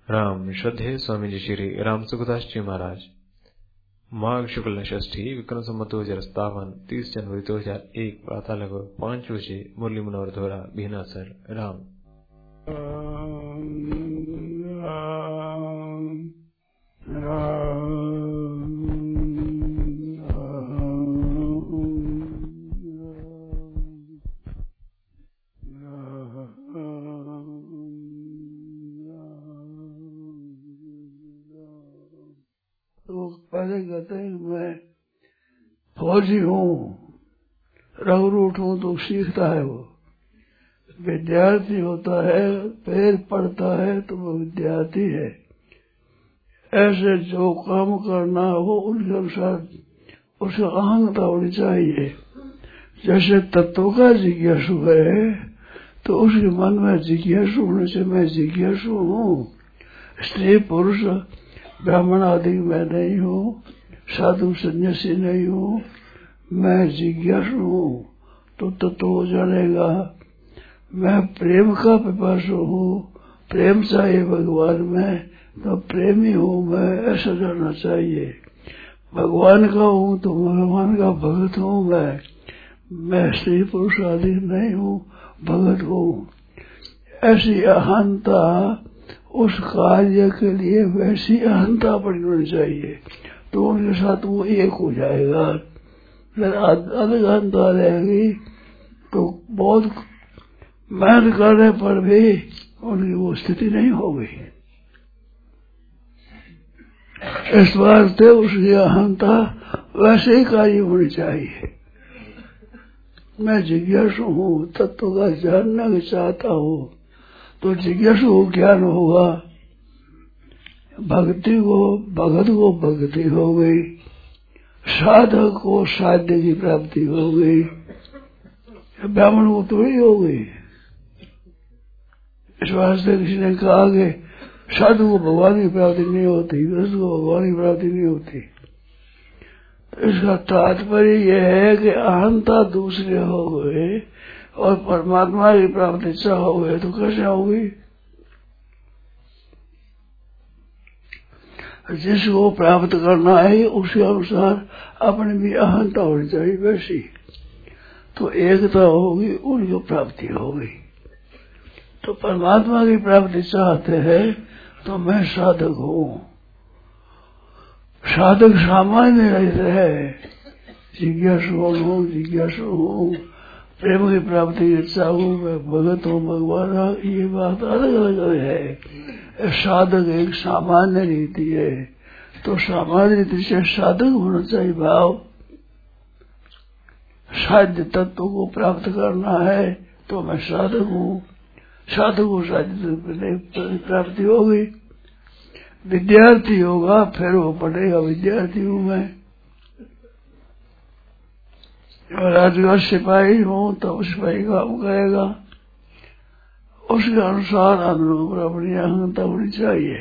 राम श्रद्धेय स्वामी जी श्री राम सुखदास जी महाराज। माघ शुक्ल षष्ठी विक्रम संवत 2057 30 जनवरी 2001 प्रातः लगभग 5 बजे मुरली मनोहर धोरा भीनासर। राम पहले कहते हैं मैं फौजी हूँ, रघुरूट हूँ, तो सीखता है। वो विद्यार्थी होता है, पैर पड़ता है तो वो विद्यार्थी है। ऐसे जो काम करना हो उनके अनुसार उसका अहंता होनी चाहिए। जैसे तत्व का जिज्ञासु है तो उसके मन में जिज्ञासु होने से मैं जिज्ञासु हूँ। स्त्री पुरुष ब्राह्मण आदि मैं नहीं हूँ, साधु सन्यासी नहीं हूँ, मैं जिज्ञासु हूँ। तो तत्व हो जाएगा। मैं प्रेम का पिपासु हूँ, प्रेम चाहिए भगवान में, तो प्रेमी हूँ मैं, ऐसा जानना चाहिए। भगवान का हूँ तो भगवान का भगत हूँ मैं स्त्री पुरुष आदि नहीं हूँ, भगत हूँ। ऐसी अहंता उस कार्य के लिए वैसी अहंता बनी होनी चाहिए, तो उनके साथ वो एक हो जाएगा। अगर अलग अहंता रहेगी तो बहुत मेहनत करने पर भी उनकी वो स्थिति नहीं होगी। इस बार से उसकी अहंता वैसे ही कार्य होनी चाहिए। मैं जिज्ञासु हूँ, तत्व का जानना चाहता हूँ, तो जिज्ञासु को ज्ञान होगा, भक्ति को भगत को भक्ति हो गई, साधक को साध्य की प्राप्ति हो गई। ब्राह्मण को थोड़ी हो गई। इस वास्ते किसी ने कहा कि साधु को भगवान की प्राप्ति नहीं होती, गृहस्थ को भगवान की प्राप्ति नहीं होती। तो इसका तात्पर्य यह है कि अहंता दूसरे हो गए और परमात्मा की प्राप्ति चाहोगे तो कैसे होगी? जिसको प्राप्त करना है उसके अनुसार अपने भी अहंता होनी चाहिए वैसी, तो एकता होगी, उनकी प्राप्ति होगी। तो परमात्मा की प्राप्ति चाहते हैं तो मैं साधक हूँ। साधक सामान्य रहते हैं, जिज्ञासु हूँ, प्रेम की प्राप्ति की इच्छा हूँ, मैं भगत हूँ भगवान, ये बात अलग अलग है। साधक एक सामान्य रीति है, तो सामान्य रीति से साधक होना चाहिए भाव। साध्य तत्व को प्राप्त करना है तो मैं साधक हूँ, साधक को साध्य प्राप्ति होगी। विद्यार्थी होगा फिर वो पढ़ेगा, विद्यार्थी हूँ मैं। और राजगढ़ सिपाही हूँ तो सिपाही काम करेगा, उसके अनुसार अनुरूप अपनी अहंता होनी चाहिए।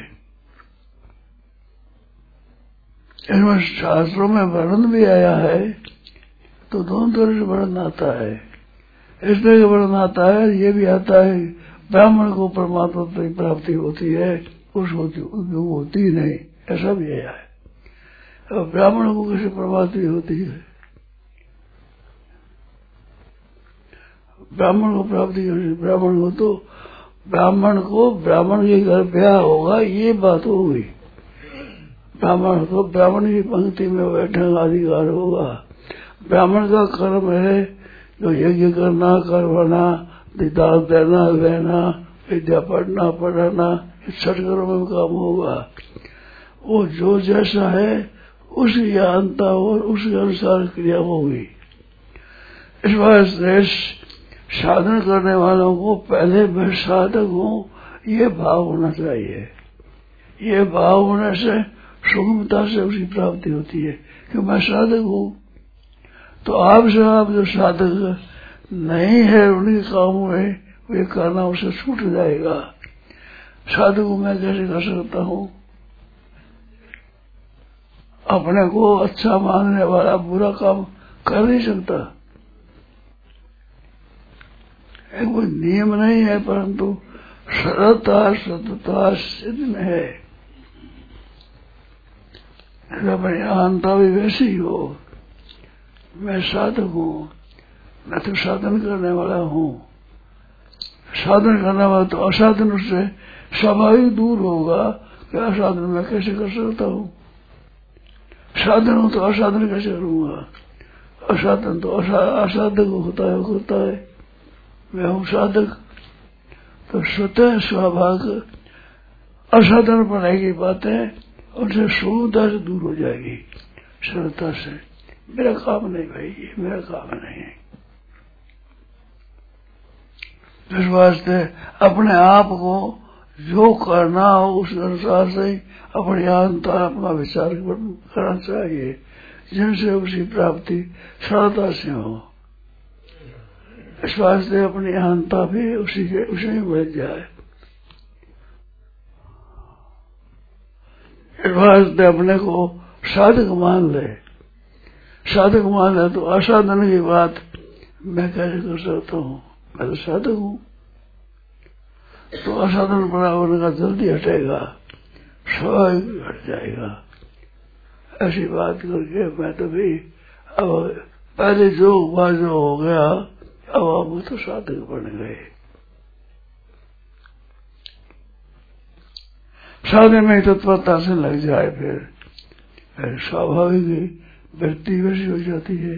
इसमें शास्त्रों में वर्णन भी आया है, तो दोनों तरह से वर्णन आता है। इस तरह का वर्णन आता है, ये भी आता है ब्राह्मण को परमात्मा की प्राप्ति होती है, उसको होती नहीं, ऐसा भी आया है। और ब्राह्मण को किसी प्राप्ति होती है, ब्राह्मण को प्राप्ति ब्राह्मण को तो ब्राह्मण के घर ब्याह होगा, ये बात होगी। ब्राह्मण को ब्राह्मण की पंक्ति में बैठने का अधिकार होगा। ब्राह्मण का कर्म है जो यज्ञ करना, करवाना, दान देना, लेना, विद्या पढ़ाना, छठ कर्म में काम होगा। वो जो जैसा है उसकी अहंता और उसके अनुसार क्रिया होगी। इस वास्ते साधन करने वालों को पहले मैं साधक हूँ ये भाव होना चाहिए। ये भाव होने से सुगमता से उसकी प्राप्ति होती है कि मैं साधक हूँ। तो आप जो साधक नहीं है उनके काम में वे करना उसे छूट जाएगा। साधु को मैं कैसे कर सकता हूँ? अपने को अच्छा मानने वाला बुरा काम कर नहीं सकता। कोई नियम नहीं है, परंतु सरलता सतता सिद्ध में है। अपनी अहंता भी वैसी हो, मैं साधक हूँ, मैं तो साधन करने वाला हूँ। साधन करने वाला तो असाधन उससे स्वाभाविक दूर होगा कि असाधन मैं कैसे कर सकता हूँ। साधन हो तो असाधन कैसे करूंगा। असाधन तो असाधक होता है। मैं हूँ साधक, तो स्वतः स्वाभाविक असाधन बनाने की बातें उनसे सुविधा से दूर हो जाएगी, सरलता से। मेरा काम नहीं भाई, ये मेरा काम नहीं है। इस वास्ते अपने आप को जो करना हो उस अनुसार से अपनी अहंता अपना विचार करना चाहिए, जिनसे उसकी प्राप्ति सरलता से हो। इस वास्ते अपनी अहंता भी उसी में बढ़ जाए। इस वास्ते अपने को साधक मान ले। साधक मान ले तो असाधन की बात मैं कैसे कर सकता हूँ, मैं तो साधक हूँ। तो असाधन बड़ा होने का जल्दी हटेगा, स्वाभाविक हट जाएगा। ऐसी बात करके मैं तो भी अब पहले जो हुआ जो हो गया, अब वो तो साधक बन गए। साधन में तत्परता से लग जाए फिर स्वाभाविक व्यक्ति वैसी हो जाती है।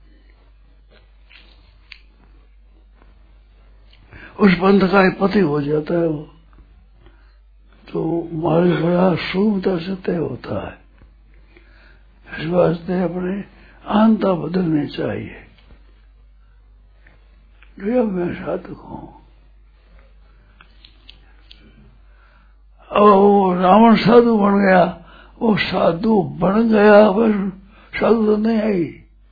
उस पंथ का पति हो जाता है वो, तो हमारे बड़ा शुभता से तय होता है। इस वास्ते अपने अहंता बदलनी चाहिए। जो मैं साधक हूँ। अब वो रावण साधु बन गया, वो साधु बन गया, बस साधु तो नहीं आई।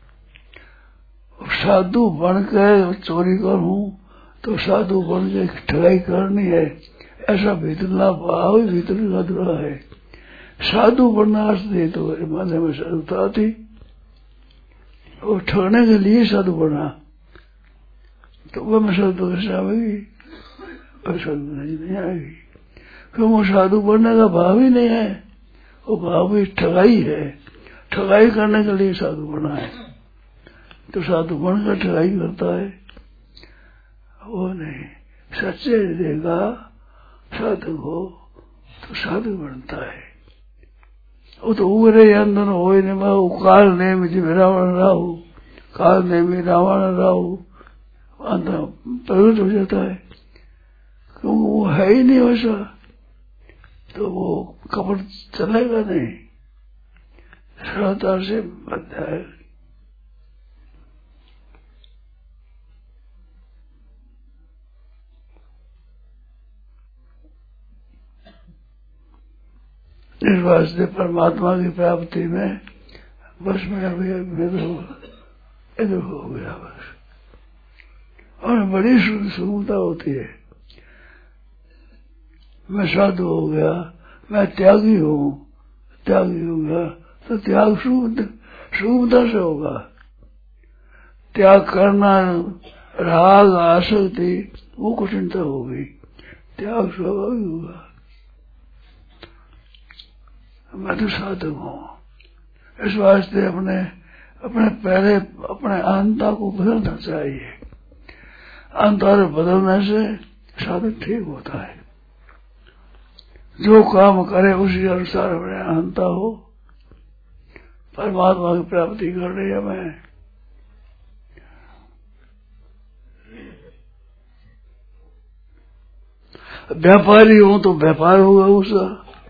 साधु बन के चोरी करूं तो साधु बन के ठगाई करनी है, ऐसा भीतरला भाव ही भीतर अधूरा है। साधु बनना असली तो माने में साधुता थी, वो ठगने के लिए साधु बना, तो वह में साधु कैसे आएगी, वह साधु नहीं आएगी। क्यों वो साधु बनने का भाव ही नहीं है, वो भाव ही ठगाई है। ठगाई करने के लिए साधु बना है, तो साधु बनकर ठगाई करता है वो नहीं। सच्चे देगा साधु हो तो साधु बनता है। वो तो उगरे अंदर हो नहीं, मैं काल ने मुझे रावण राहु, काल ने में रावण राहु अंदर प्रकट हो जाता है। क्योंकि वो है ही नहीं वैसा, तो वो कपट चलेगा नहीं, सरलता से बन जाए। इस वास्ते परमात्मा की प्राप्ति में बस में अभी इधर हो गया बस। और बड़ी सुगमता होती है। मैं साधु हो गया, मैं त्यागी हूँ, त्यागी हो गया तो त्याग सुगमता से होगा। त्याग करना राग आसक्ति वो कठिनता होगी, त्याग स्वाभाविक होगा। मैं तो साधक हूँ। इस वास्ते अपने पहले अपने अहंता को बदलना चाहिए। अहंता बदलने से साधक ठीक होता है। जो काम करे उसी अनुसार अपने अहंता हो, परमात्मा की प्राप्ति कर रही है। मैं व्यापारी हूँ तो व्यापार होगा उसका।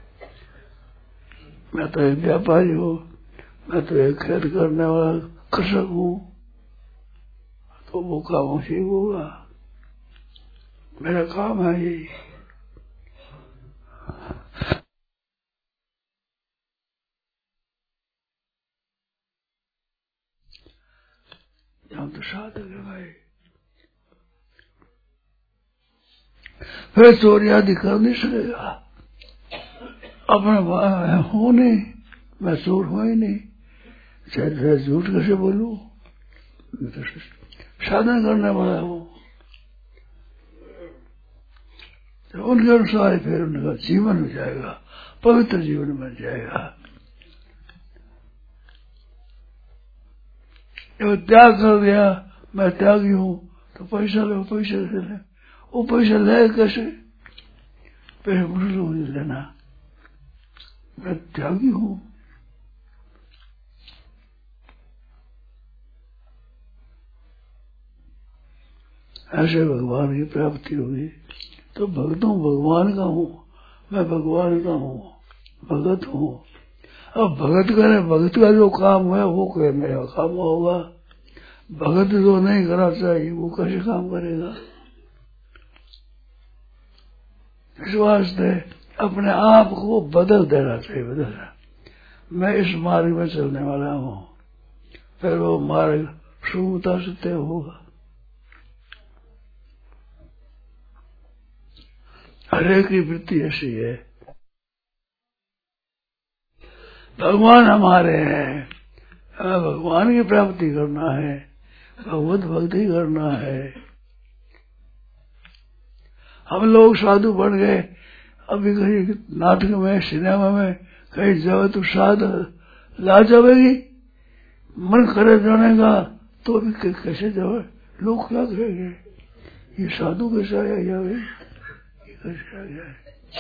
मैं तो एक व्यापारी हूँ, मैं तो एक खेत करने वाला कृषक हूँ, तो वो काम ठीक होगा। मेरा काम है यही। हम तो साधक है भाई। फिर चोरी आदि कर नहीं सकेगा। अपना हूं नहीं, मैं चोर हूं ही नहीं, चाहे झूठ कैसे बोलूं। मैं तो साधन करने वाला हूं। तो उनके अनुसार फिर उनका जीवन हो जाएगा, पवित्र जीवन बन जाएगा। जब त्याग कर दिया, मैं त्यागी हूं, तो पैसा लो, पैसे से ले, वो पैसा ले कैसे? पैसे मुझे लेना, मैं त्यागी हूं। ऐसे भगवान की प्राप्ति होगी। तो भक्त हूँ, भगवान का हूँ, मैं भगवान का हूँ, भगत हूँ। अब भगत करे, भगत का जो काम है वो करे मेरा काम होगा। भगत जो नहीं करना चाहिए वो कैसे काम करेगा? इस वास्ते अपने आप को बदल देना चाहिए, बदलना। मैं इस मार्ग में चलने वाला हूँ, फिर वो मार्ग सुगमता से तय होगा। हरे की वृत्ति ऐसी है, भगवान हमारे हैं, हमें भगवान की प्राप्ति करना है, भगवत भक्ति करना है। हम लोग साधु बन गए, अभी कहीं नाटक में, सिनेमा में कहीं जाओ तो साध ला जाएगी, मन करे जाने का तो भी कैसे जाओ, लोग क्या कहेंगे, ये साधु कैसे आया जावे, ये कैसे आ गया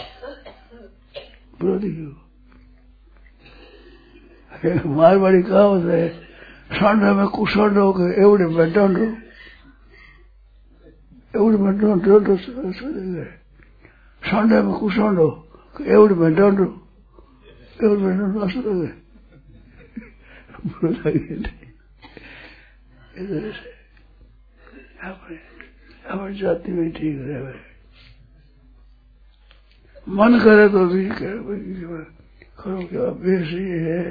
विरोधी क्यों? मारवाड़ी कहावत है, सांडे में कुशांडो के एवढे में डांडो, एवढे में डांडो सांडे में कुशांडो के एवढे में डांडो, एवढे में डांडो असर है। इधर से अपनी जाति में ठीक रहे, मन करे तो भी करो क्या अभ्यास ये है,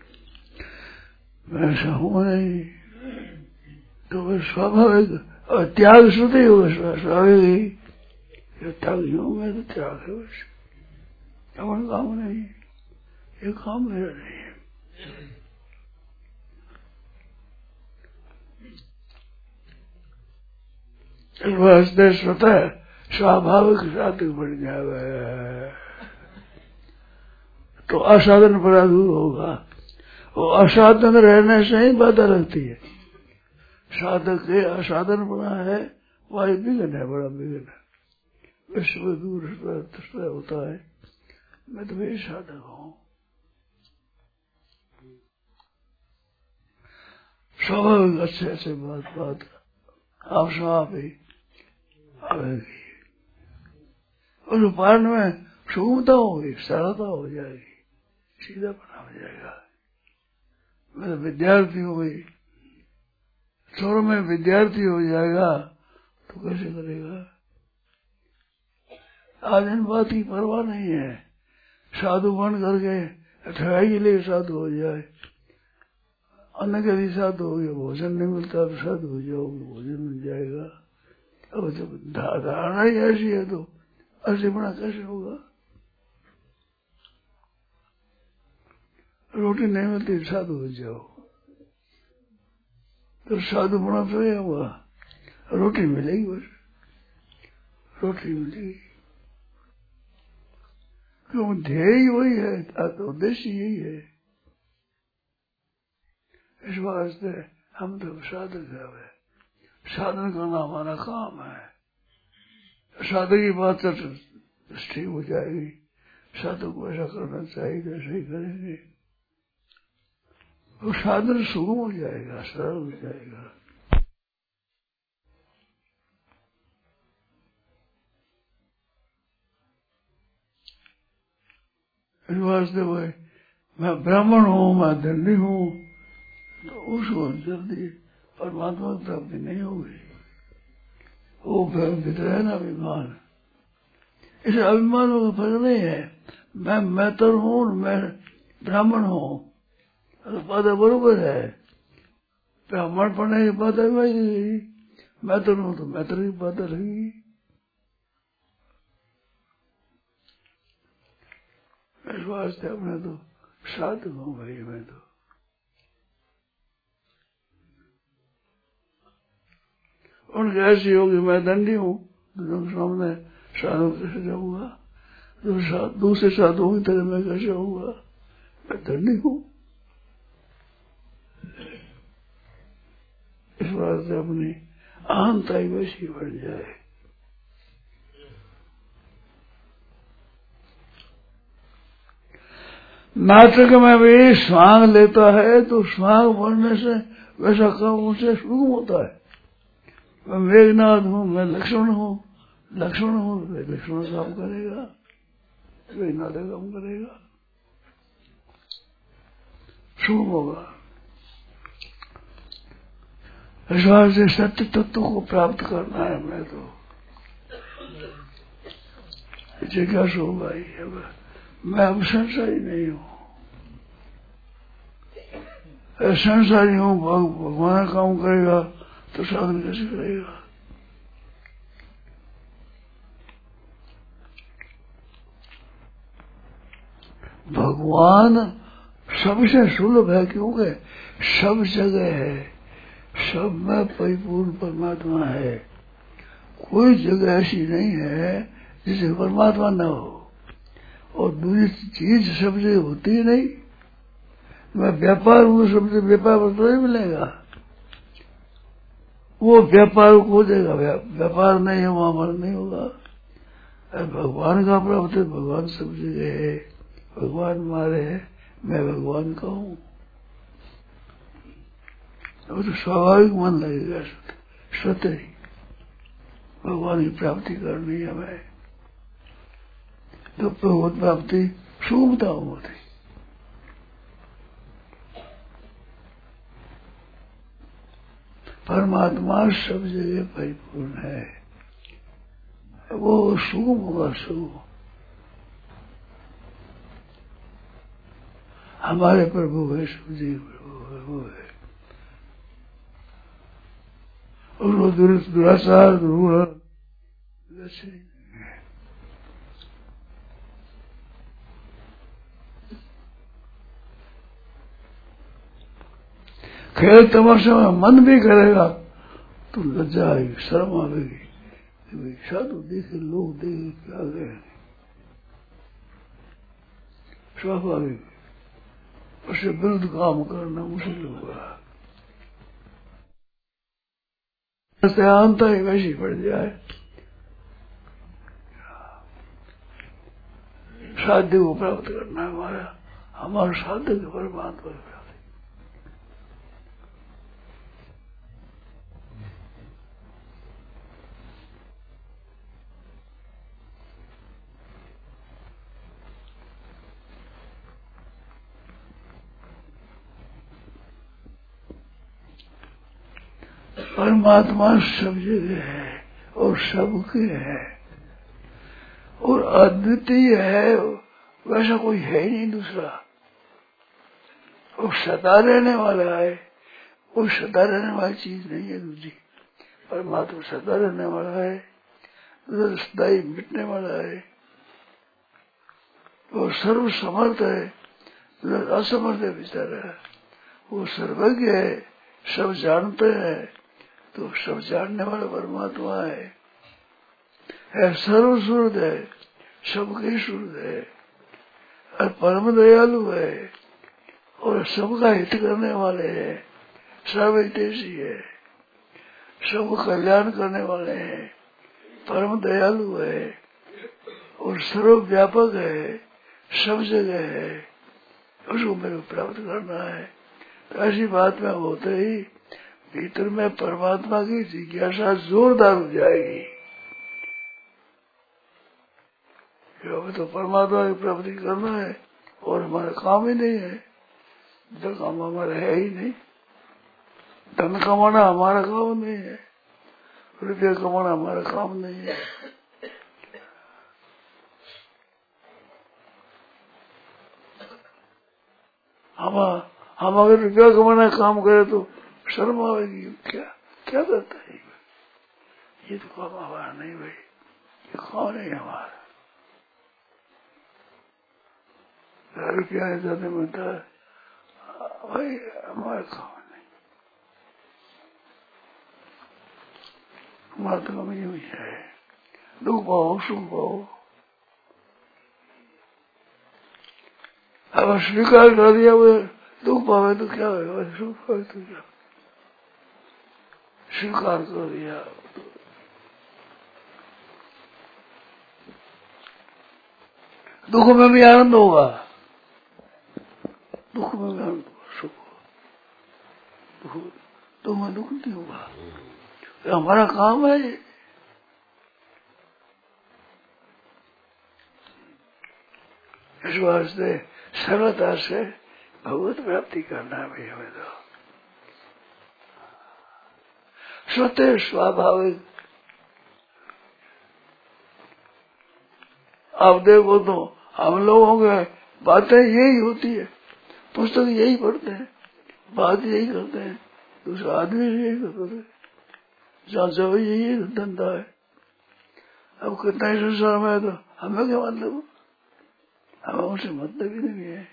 मैं ऐसा हूं नहीं, तो वह स्वाभाविक और त्याग शुद्ध होगा, स्वाभाविक त्याग हूं मैं, तो त्याग है बस, अपन काम नहीं, ये काम मेरा नहीं है। इस वास्ते स्वतः स्वाभाविक साधक बन जाए तो असाधन बड़ा दूर होगा। वो असाधन रहने से ही बाधा लगती है। साधक के असाधन बना है, वही विघ्न है, बड़ा विघ्न है। विश्व दूर होता है, मैं तो वही साधक हूँ। स्वाभाविक अच्छे अच्छे बात आप सब ही आवेगी, उस पालन में सुगमता होगी, सरलता हो जाएगी, सीधा बना हो जाएगा। मैं तो विद्यार्थी हो गई, छोरों में विद्यार्थी हो जाएगा तो कैसे करेगा? आज इन बात की परवाह नहीं है, साधु बन करके ठगाई के लिए साधु हो जाए, अन्न के लिए साधु हो गया, भोजन नहीं मिलता तो साधु हो जाओगे, भोजन मिल जाएगा। अब जब धारणा ही ऐसी है तो ऐसे बना कैसे होगा? रोटी नहीं मिलती साधु हो जाओ, तो साधु बना तो यह हुआ, रोटी मिलेगी, बस रोटी मिलेगी, क्यों ध्येय वही है, तो उद्देश्य यही है। इस वास्ते हम तो साधक है, साधन करना हमारा काम है। साधक की बात तो ठीक हो जाएगी, साधु को ऐसा करना चाहिए तो ऐसा ही करेंगे, वो साधन सुगम हो जाएगा, सरल हो जाएगा। इस वास्ते वही मैं ब्राह्मण हूँ, मैं दंडी हूँ, तो उसको जल्दी परमात्मा की प्राप्ति नहीं होगी। वो भीतर है ना अभिमान, इसे अभिमान का फर्क नहीं है। मैं तो हूँ, मैं ब्राह्मण हूँ, तो बात बरोबर है। ब्राह्मण पढ़ने की बात है वही, मैं तो हूँ तो मैं की बात रहेगी। इस वास्ते अपने तो साधु हूँ भाई, मैं तो उनके ऐसी होगी, मैं दंडी हूँ, तो सामने साधु कैसे जाऊंगा? दूसरे साधुओं की तरह मैं कैसे होऊंगा? मैं धनी हूं। इस बात से अपनी अहंता ही वैसी बढ़ जाए। नाटक में भी स्वांग लेता है तो स्वांग बढ़ने से वैसा काम उसे शुरू होता है। मैं मेघनाथ हूँ, मैं लक्ष्मण हूँ, लक्ष्मण हूँ, लक्ष्मण काम करेगा, मेघनाथ काम करेगा, शुभ होगा। इस बात से सत्य तत्व को प्राप्त करना है। मैं तो जिज्ञासु होगा ही है। मैं अब संसारी नहीं हूँ, संसारी हूँ। भगवान काम करेगा तो साधन कैसे करेगा? भगवान सबसे सुलभ है, क्योंकि सब जगह है, सब में परिपूर्ण परमात्मा है। कोई जगह ऐसी नहीं है जिसे परमात्मा न हो, और दूसरी चीज सब जगह होती ही नहीं। मैं व्यापार हूँ, सब जगह व्यापार तो नहीं मिलेगा, वो व्यापार खो देगा। व्यापार नहीं है वहां पर नहीं होगा। भगवान का प्राप्त है, भगवान सब जगह है, भगवान मारे है, मैं भगवान का हूँ। अब तो स्वाभाविक मन लगेगा स्वतः ही भगवान की प्राप्ति करनी है। हमें तो भगवत प्राप्ति शुभता होती। परमात्मा सब जगह परिपूर्ण है, वो शुभ होगा। शुभ हमारे प्रभु है, सब जी प्रभु है, वो है। और वो दुराचार खेल तमाशा में मन भी करेगा तो लज्जा आएगी, शर्म आएगी। साधु देखे, लोग देखे, क्या गए, स्वाभाविक उससे विरुद्ध काम करना मुश्किल होगा। अंतर ही वैसी पड़ जाए, साध्य को प्राप्त करना है। हमारा साध्य के परमात्मा प्राप्त। परमात्मा सब जगह है और सबके है और अद्वितीय है, वैसा कोई है ही नहीं दूसरा। वो सदा रहने वाला है, वो सदा रहने वाली चीज नहीं है दूसरी। परमात्मा सदा रहने वाला है, दूसरा सदा ही मिटने वाला है। वो सर्व समर्थ है, दूसरा असमर्थ है बेचारा। वो सर्वज्ञ है, सब जानते हैं, तो सब जानने वाला परमात्मा है सर्व सूर्य है, सबके सूर्य है, और परम दयालु है और सबका हित करने वाले हैं, सर्वहितैषी है, सब कल्याण करने वाले हैं, परम दयालु है और सर्वव्यापक है, सब जगह है। उसको मेरे को प्राप्त करना है। तो ऐसी बात में होते ही भीतर में परमात्मा की जिज्ञासा जोरदार हो जाएगी। हमें तो परमात्मा की प्राप्ति करना है और हमारा काम ही नहीं है। तो काम हमारा है ही नहीं। धन कमाना हमारा काम नहीं है, रुपया कमाना हमारा काम नहीं है। हम अगर रुपया कमाना काम करे तो शर्म आएगी। क्या करता है ये तो काम हमारा नहीं भाई, ये काम नहीं हमारा। रुपया ज्यादा मिलता है भाई, हमारा काम नहीं, हमारा तो कमी हुई है। दुख पाओ सुख पाओ। अब स्वीकार कर दिया वो दुख पावे तो क्या होगा, सुख पावे तो क्या, स्वीकार कर दिया। दुख में भी आनंद होगा, दुख में भी आनंद होगा, सुख दुख में दुख नहीं होगा। तो हमारा काम है इस वास्ते सरलता से भगवत प्राप्ति करना है भाई हमें। तो स्वतः स्वाभाविक आप देखो तो हम लोगों के बातें यही होती है, पुस्तक यही पढ़ते हैं, बात यही करते हैं, दूसरा आदमी यही करते हैं, जहाँ जब यही धंधा है। अब कितना ही संसार में है तो हमें क्या मतलब, हमें उनसे मतलब ही नहीं है,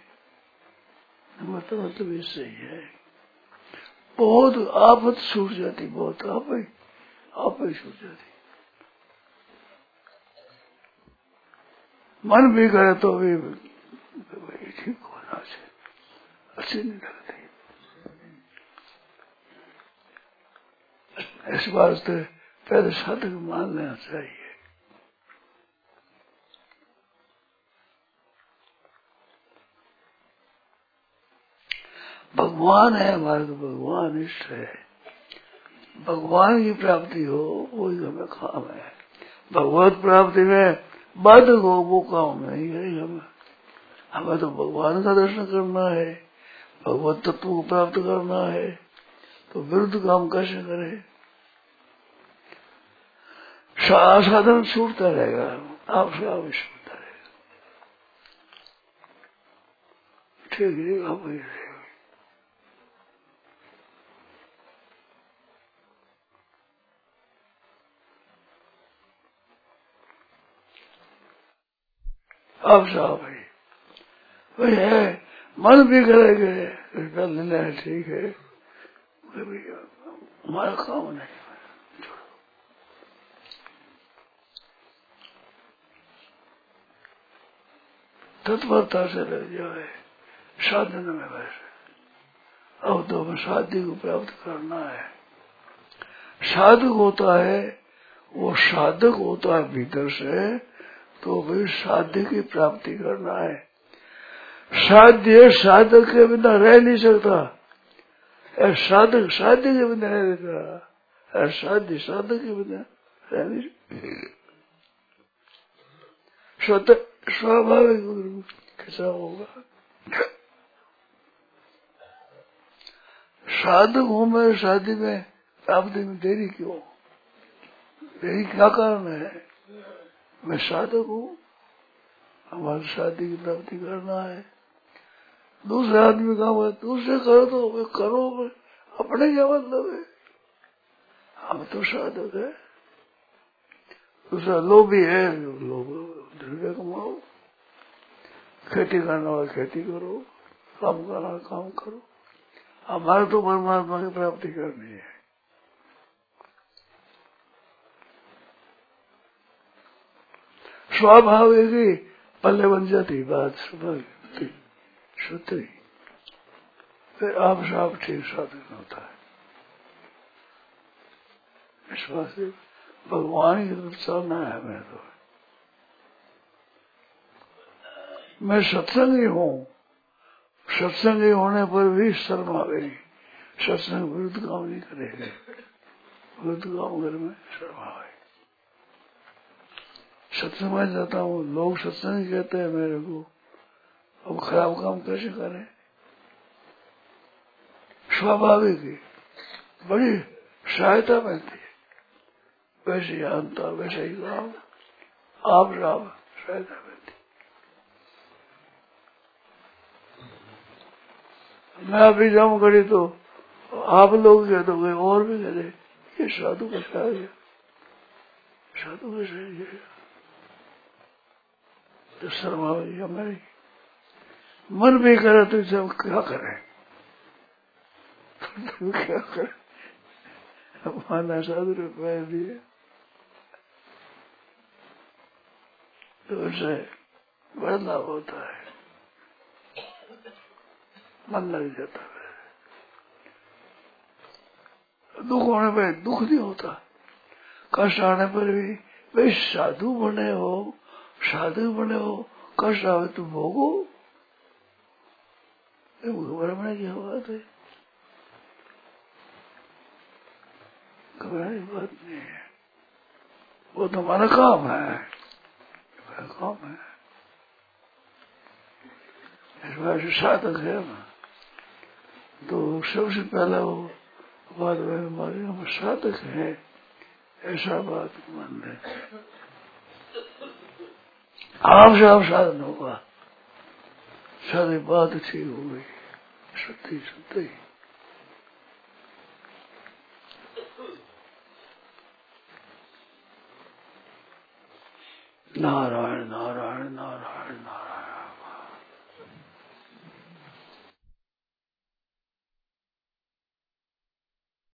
मतलब इससे ही है। बहुत आफत छूट जाती, बहुत आप ही छूट जाती। मन भी करे तो भी ठीक होना चाहिए, अच्छी नहीं लगती। इस वास्ते पहले साधक मान लेना चाहिए। भगवान है हमारे, तो भगवान इष्ट है, भगवान की प्राप्ति हो वही हमें काम है। भगवत प्राप्ति में बाधक हो वो काम नहीं है हमें तो भगवान का दर्शन करना है, भगवत तत्व को प्राप्त करना है, तो विरुद्ध काम कैसे करे। साधन छूटता रहेगा, आपसे आप छूटता रहेगा, ठीक रहेगा वही रहेगा। आप साहब है वही है, मन भी करेंगे लेना है, ठीक है, हमारा काम नहीं। तत्परता से लग जाए साधन में वैसे। अब तो हमें शादी को प्राप्त करना है। साधक होता है, वो साधक होता है भीतर से, तो भाई साध्य की प्राप्ति करना है। साध्य साधक के बिना रह नहीं सकता, साधक साध्य के बिना रह नहीं सकता, साध्य साधक के बिना रह नहीं सकता। स्वाभाविक कैसा होगा। साधक हूँ मैं, शादी में प्राप्ति में देरी क्यों, देरी क्या कारण है। मैं साधक हूँ, हमारी शादी की प्राप्ति करना है। दूसरे आदमी का दूसरे करो तो वे करो, अपने क्या मतलब है, हम तो साधक है। दूसरा लोभी है, लोग द्रव्य कमाओ, खेती करने वाला खेती करो, काम करना वाला काम करो। हमारे तो परमात्मा की प्राप्ति करनी है। स्वाभाविक ही पल्ले बन जाती बात, सुधरी, फिर आप साफ ठीक साधन होता है। इस वास्ते भगवान की तरफ चलना है हमें। तो मैं सत्संगी हूँ, सत्संगी होने पर भी शर्म आ गई, सत्संग विरुद्ध काम नहीं करेंगे, विरुद्ध काम करने में शर्म आ गई। सत्संग में जाता हूँ, लोग सत्संग कहते हैं मेरे को, अब खराब काम कैसे करें। स्वाभाविक ही बड़ी सहायता मिलती है, वैसे ही अंता वैसे ही काम, आप सहायता मिलती। मैं अभी जाऊँ करी तो आप लोग कह दो, और भी कह दे ये साधु का क्या है, साधु का सही है, तो शर्मा हुई हमारी। मन भी करे तो जब क्या करे, तो क्या करे, माना साधु रुपये दिए, तो उससे बड़ा लाभ होता है, मन लग जाता है। दुख होने पर दुख नहीं होता, कष्ट आने पर भी भाई साधु बने हो, साधु बने हो, कष्ट आवे तो भोगो, घबराने की बात है, घबराने की बात नहीं है। वो तो हमारा काम है, काम है। इस बार से साधक है ना, तो सबसे पहला वो बात हमारे हम साधक है, ऐसा बात मान ले। आपसे आप साधन होगा, सारी बात ठीक हो गई, सत्य सत्य। नारायण